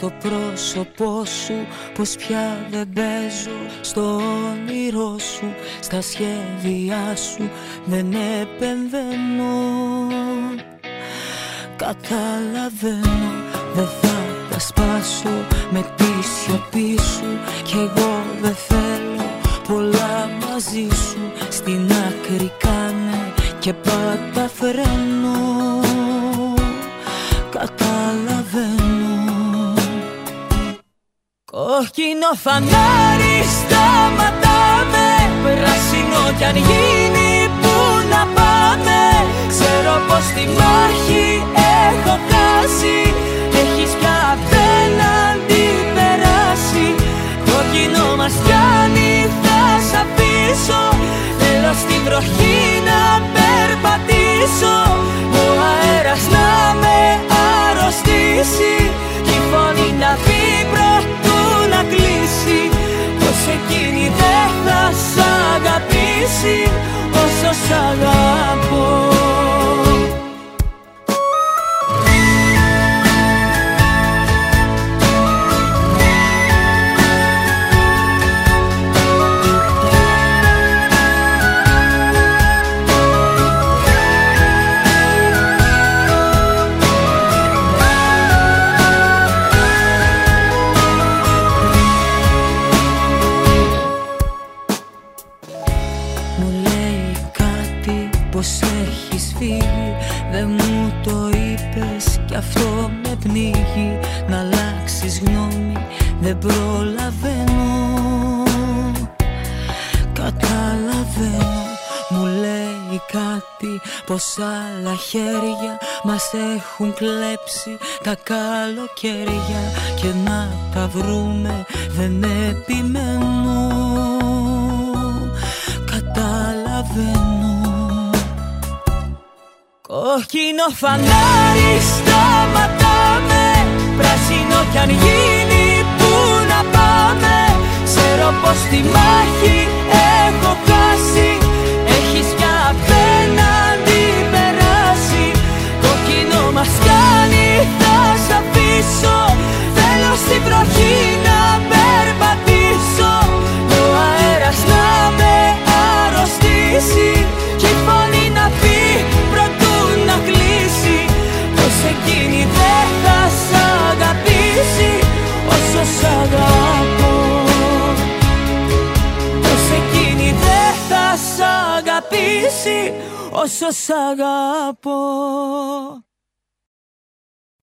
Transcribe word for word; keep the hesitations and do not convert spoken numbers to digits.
στο πρόσωπό σου πως πια δεν παίζω, στο όνειρό σου, στα σχέδιά σου δεν επεμβαίνω. Καταλαβαίνω, δεν θα τα σπάσω με τη σιωπή σου, κι εγώ δεν θέλω πολλά μαζί σου. Στην άκρη κάνε και πάτα φρένο. Καταλαβαίνω. Κόκκινο φανάρι σταματάμε, πράσινο κι αν γίνει που να πάμε. Ξέρω πως τη μάχη έχω χάσει, έχεις πια απέναντι περάσει. Κόκκινο μας πιάνει, θα σ' αφήσω, θέλω στην βροχή να περπατήσω. Ο αέρας να με αρρωστήσει, η φωνή να πει πρωτού να κλείσει, πως εκείνη δεν θα σ' αγαπήσει όσο σ' αγαπώ. Πως έχεις φύγει, δεν μου το είπες κι αυτό με πνίγει. Να αλλάξεις γνώμη δεν προλαβαίνω. Καταλαβαίνω, μου λέει κάτι πως άλλα χέρια μας έχουν κλέψει τα καλοκαίρια, και να τα βρούμε δεν επιμένω. Καταλαβαίνω. Κόκκινο φανάρι σταματάμε, πράσινο κι αν γίνει που να πάμε. Ξέρω πως τη μάχη έχω χάσει, έχεις πια απέναντι περάσει. Κόκκινο μας κάνει, θα σ' αφήσω, θέλω στην βροχή να περπατήσω. Ο αέρας να με αρρωστήσει, κι η φωνή να πει πρωτού να κλείσει, πως εκείνη δεν θα σ' αγαπήσει όσο σ' αγαπώ. Πως εκείνη δεν θα σ' αγαπήσει όσο σ' αγαπώ.